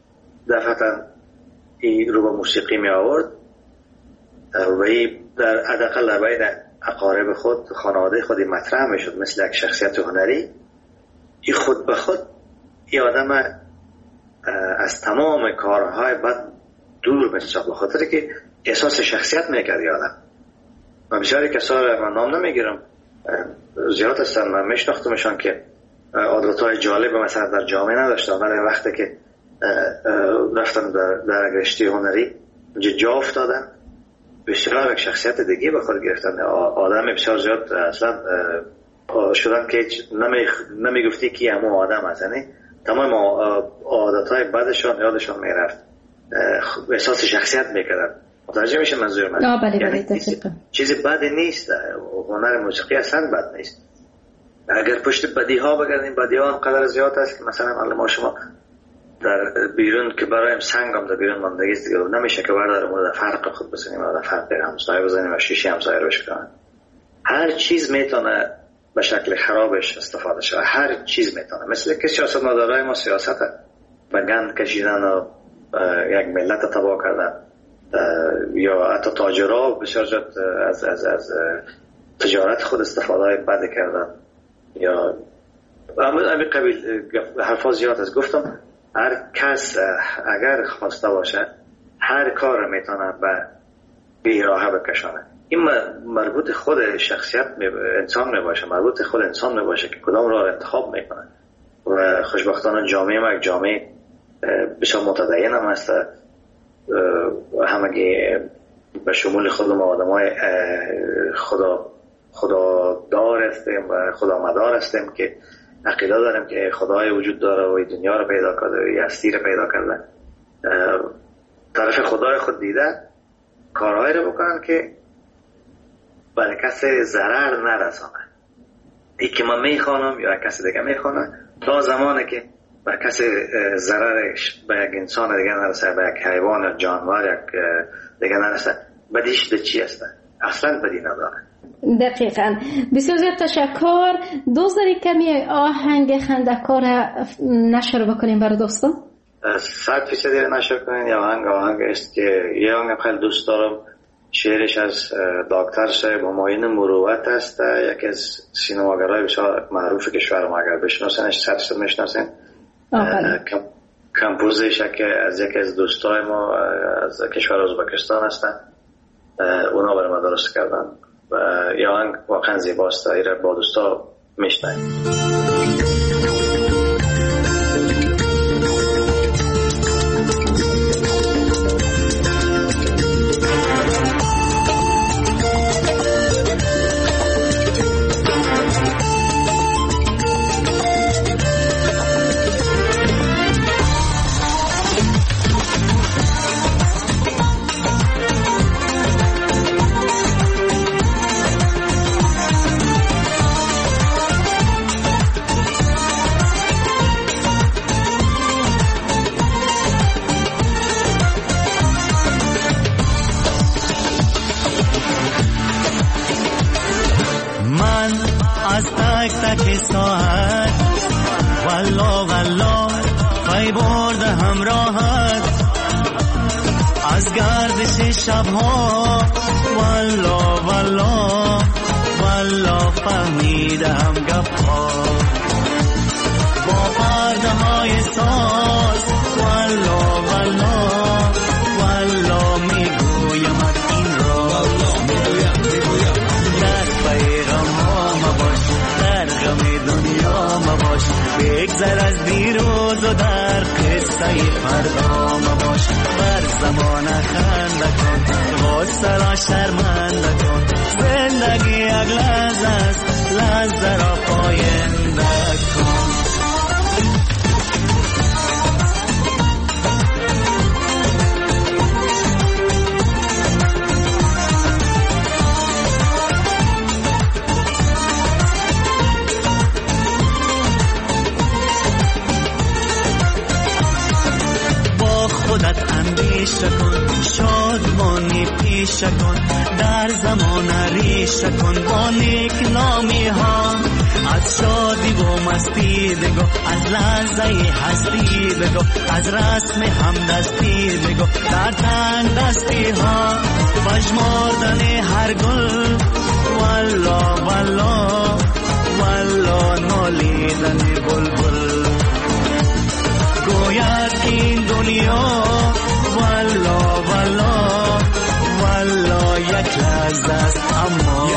دفعتا این رو به موسیقی می آورد و این در حداقل بین اقارب خود خانواده خودی مطرح می شد مثل یک شخصیت هنری. این خود به خود این آدم از تمام کارهای بد دور می شد، بخاطر که احساس شخصیت می کرد آدم. من بسیاری کسا را من نام نمیگیرم زیاد هستن، من میشناختمشان که عادتهای جالب مثلا در جامعه نداشتن، ولی وقتی که رفتن در گشتی هنری جا افتادن بسیار یک شخصیت دیگه به خود گرفتن. آدم بسیار زیاد اصلا شدن که نمیگفتی که همون آدم هست، یعنی تمام عادتهای بدشان یادشان میرفت، احساس شخصیت میکردن. متوجه میشه منظور من؟ بله یعنی چیز بدی نیست، هنر موسیقی اصلا بد نیست. اگر پشت بدی ها بگردیم، بدی ها قدر زیاد است که مثلا ما شما در بیرون که برایم سنگ هم در بیرون ماندگی است دیگه، نمیشه که برداریم و در فرق خود بزنیم و در فرق همسایه بزنیم و شیشه همسایه رو بشکنیم. هر چیز میتونه به شکل خرابش استفاده شد، هر چیز میتونه، مثل که سیاست مدارای ما سیاست به گند کشیدن و یک ملت تباه کردن، یا حتی تاجرها بسیار جد از تجارت خود استفاده بد کردن، یا همین قبیل حرفا زیاد از گفتم. هر کس اگر خواسته باشه هر کار میتونه به بیراهه بکشانه. این مربوط خود شخصیت انسان میباشه، مربوط خود انسان میباشه که کدام راه انتخاب میکنه. و خوشبختانه جامعه ما یک جامعه بسیار متدین هم هست، همگی به شمول خود ما آدم های خدا دار هستیم و خدا مدار هستیم که عقیده داریم که خدای وجود داره و دنیا رو پیدا کرده و هستی رو پیدا کرده. طرف خدای خود دیده کارهایی رو بکنن که برای کسی ضرر نرسانه. ای که من میخوانم یا کسی دیگه میخوانه، تا زمانی که به کسی ضررش به یک انسان دیگه نرسه، به یک حیوان یا جانور یک دیگه نرسه، بدیش به چی هسته؟ اصلا بدی نداره. دقیقاً. بسیار زیاد تشکر. دوست داری کمی آهنگ خندکار نشر بکنیم برای دوستان؟ 100% نشر کنیم. یا آهنگ است که یه آهنگ خیلی دوست دارم، شعرش از دکتر صاحب همایون مروت است، یکی از سینماگرای بسیار معروف کشور ما، اگر بشناسنش 100% میشناسن. کمپوزش از یکی از دوستای ما از کشور ازبکستان هستن، اونا برای ما درست کردن و یه آهنگ واقعا زیباست، ایره با دوستا میشنیم. از گردش شبها والا والا والا فهمیدم گپها با پرده های ساز والا والا والا میگویمت این را در پیغم ها مباش، در غم دنیا مباش، بگذر از دیروز و در قصه فردا مباش، بر زمان خنده کن غصه را شرمنده کن، زندگی یک لحظه است لحظه را پاینده کن. خودت اندیشه کن، شاد شادمانی پیش کن، در زمان ریش کن با نیک نامی ها. از شادی و مستی بگو، از لحظه هستی بگو، از رسم همدستی بگو در تنگ دستی ها. بشمردن هر گل والا والا والا نالیدن بلبل. گوید که این دنیا والا والا والا یک لحظه است، اما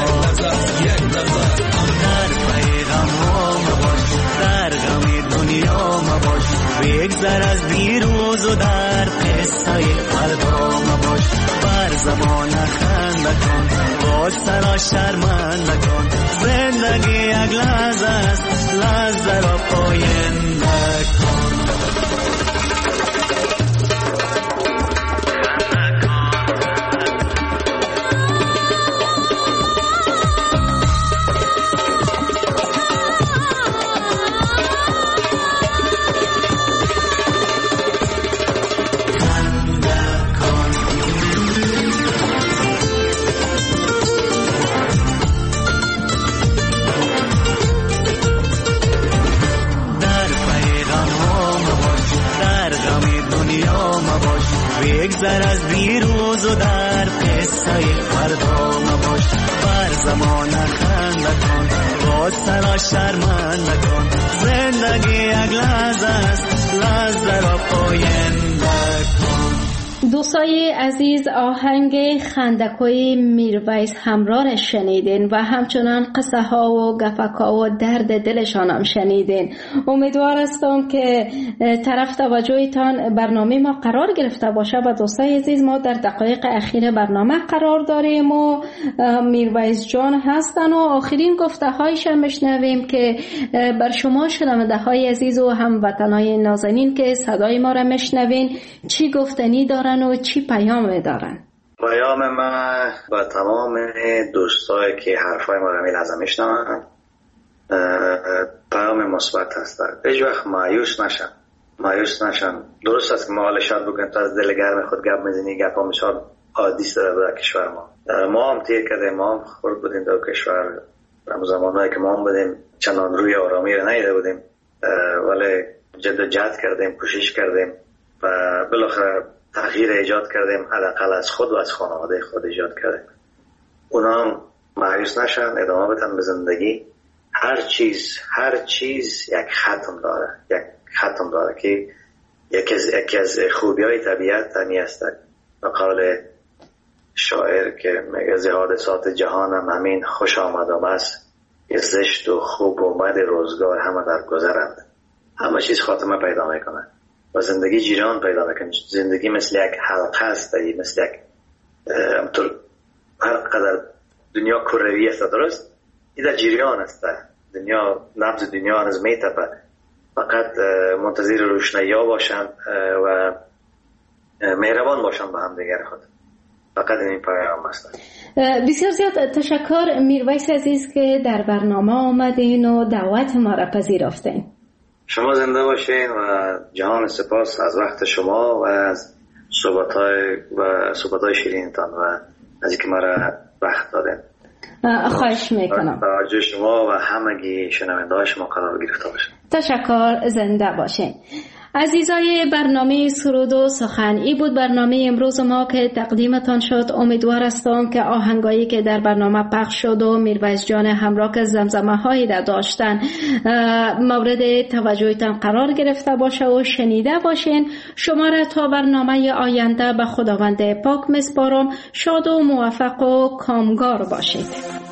در پیغم ها مباش، در غم دنیا مباش. بگذر از دیروز و در قصه فردا مباش. بر زمان خنده کن، باز سرا شرمنده کن. زندگی یک لحظه است، لحظه را پاینده کن. بگذر از دیروز و در قصه فردا مباش. بر زمان خنده کن، باز سرا شرمنده کن. زندگی یک لحظه است، لحظه را پاینده کن. دوستای عزیز، آهنگ خندکوی میرویس همراه را شنیدین و همچنان قصه ها و گفک ها و درد دلشان هم شنیدین. امیدوار هستم که طرف توجهتان برنامه ما قرار گرفته باشه. و دوستای عزیز، ما در دقایق اخیر برنامه قرار داریم و میرویس جان هستن و آخرین گفته هایش هم بشنویم که بر شما شنونده های عزیز و هموطنای نازنین که صدای ما را میشنوین چی گفتنی دارن و چی پیام دارن؟ پیام من با تمام دوستایی که حرفای ما را میلحظه میشنون پیام مثبت هست. هیچ وقت مایوس نشن. درست است که ما حال شاد بکنیم، تا از دل گرم خود گپ میزنی، گپ ها مثال عادی سره در کشور ما هم تیر کردیم، ما هم خورد بودیم در کشور. در زمانهایی که ما هم بودیم چندان روی آرامی را نیده بودیم، ولی جد و جهد کردیم، کوشش کردیم و بالاخره تغییر ایجاد کردیم. حداقل از خود و از خانواده خود ایجاد کردیم. اونا هم مایوس نشن، ادامه بدن به زندگی. هر چیز یک ختم داره که یکی از خوبی‌های طبیعت همین است. به قول شاعر که میگه ز حادثات جهانم همین خوش آمدم است، یه زشت و خوب و بد روزگار همه در گذرند. همه چیز خاتمه پیدا میکنه و زندگی جریان پیدا میکنه. زندگی مثل یک حلقه است، مثل یک هر قدر دنیا کروی است، درست؟ این در جریان است. دنیا، نبض دنیا هنوز میتپه. فقط منتظر روشنایی ها باشن و مهربان باشن به هم دیگر خود. فقط این پیام است. بسیار زیاد تشکر میرویس عزیز که در برنامه آمدین و دعوت ما را پذیرفتین. شما زنده باشین و جهان سپاس از وقت شما و از صحبت‌های شیرینتان و از اینکه ما را وقت دادین. خواهش میکنم. توجه شما و همگی شنونده‌های شما قرار گرفته باشه. تشکر، زنده باشین. عزیزای برنامه سرود و سخن، ای بود برنامه امروز ما که تقدیمتان شد. امیدوار هستم که آهنگایی که در برنامه پخش شد و میرویس جان همراه که زمزمه هایی را داشتن مورد توجهتان قرار گرفته باشه و شنیده باشین. شما را تا برنامه آینده به خداوند پاک میسپارم. شاد و موفق و کامگار باشید.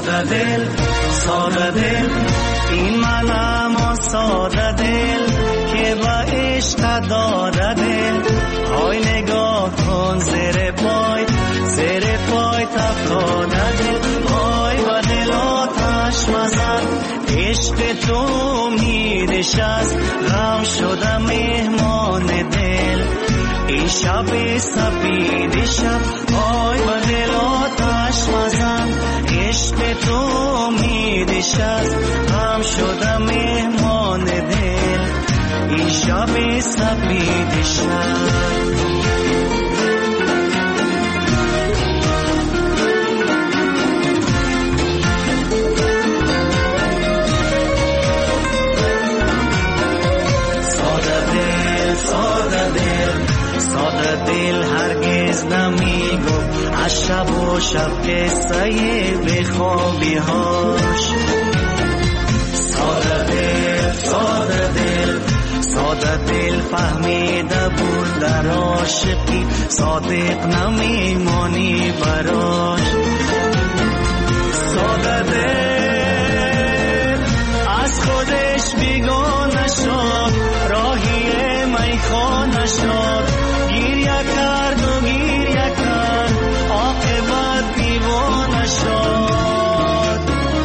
ساده دل این منم و ساده دل عشق داده دل. های نگاه کن زیر پای تفتاده دل. های و دل آتش مزن عشق تو میدش است. غم شده مهمان دل این شب سپید شب. های و دل آتش مزن عشق تو میدش است. غم شده مهمان دل این شب سپید شب. ساده دل هرگز نمیگو از شب و شب قصه بخوابی هاش. ساده دل فهمیده بود در عاشقی صادق نمیمانی براش. ساده دل از خودش بیگانه شد راهی میخانه شد. گریه کرد عاقبت دیوانه شد.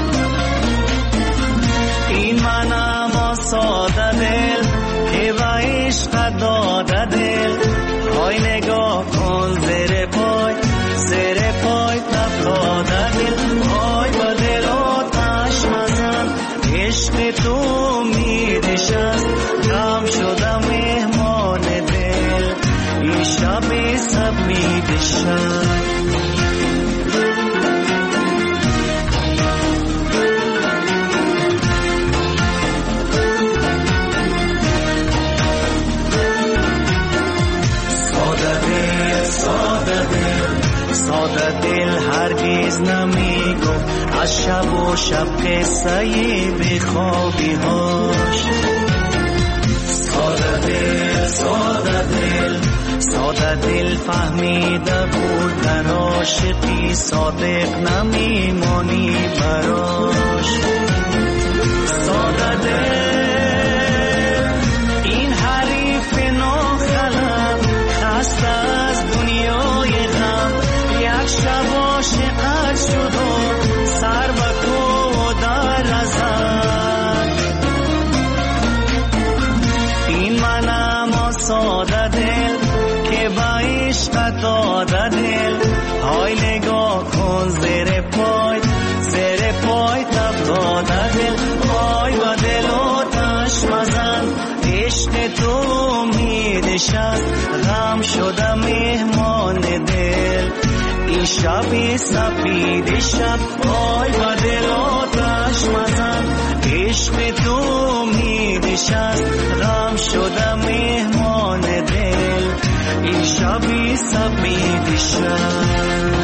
این منم ساده دل که به عشق داده دل. های نگاه کن زیر پای تفتاده دل. های با دل آتش مزن عشق تو میدش است. غم شده مهمان دل این شب سپید شب. ساده دل هرگز نمیگو از شب و شب قصه بخوابی هاش. ساده دل فهمیده بود در عاشقی صادق نمیمانی براش. ساده دل این حریف ناخلم خسته از دنیای غم. یک شب عاشقت شد و سر به کو در ازد. این منم ساده دل که با عشق داده دل. های نگاه کن زیر پای تفتاده دل. های و دل آتش مزن عشق تو میدش است. غم شده مهمان دل این شب سپید شب. های و دل آتش مزن عشق تو میدش است. غم شده مهمان دل این شب سپید شب.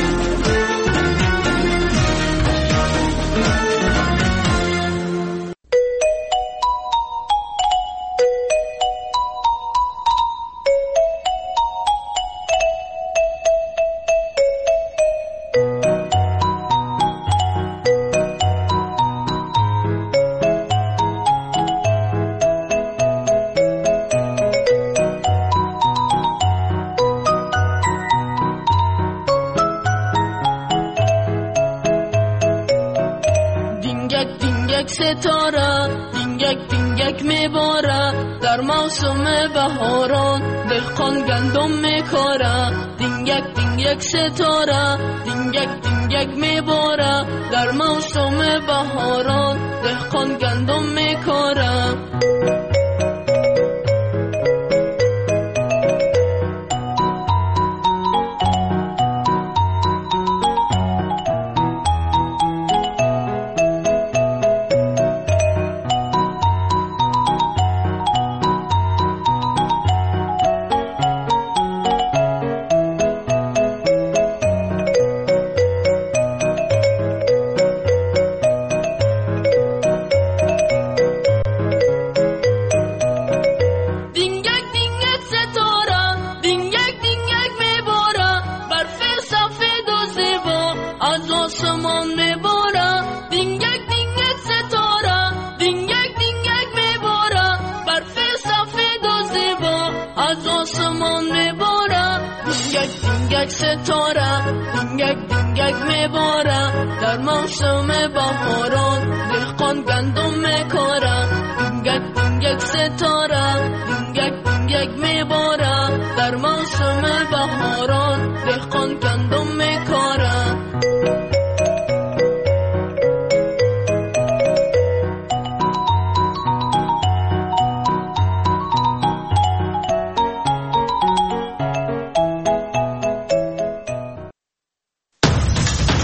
دینگک میباره در موسم بهاران. دهقان گندم میکاره دینگک ستاره. دینگک میباره در موسم بهاران. دهقان گندم میکاره. ستاره دینگک دینگک میباره در موسم بهاران دهقان گندم میکاره دینگک دینگک ستاره دینگک دینگک میباره